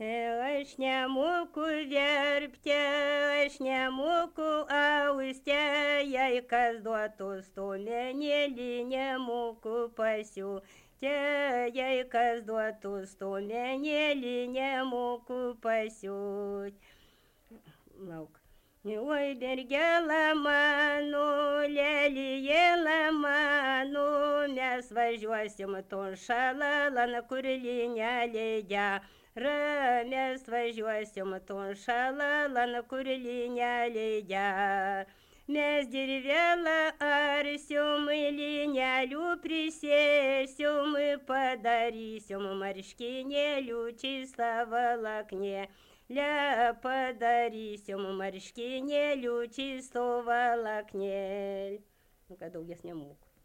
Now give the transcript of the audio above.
Aš nemoku verpti, aš nemoku austi, jei kas duotų stumenėlį, nemoku pasiūti, jei kas duotų stumenėlį, nemoku pasiūti. Lauk. Oi, bergela mano, lelijėla mano, mes važiuosim ton šalalan, kur linelė gera. Mes važiuosim ton šalalan, kur linelė gera. Mes dirvelą arsim, linelių prisėsim, padarysim marškinėlių čistą valaknė. Padarysim marškinėlių čisto valaknėlį. Nu, kad daugies nemoku.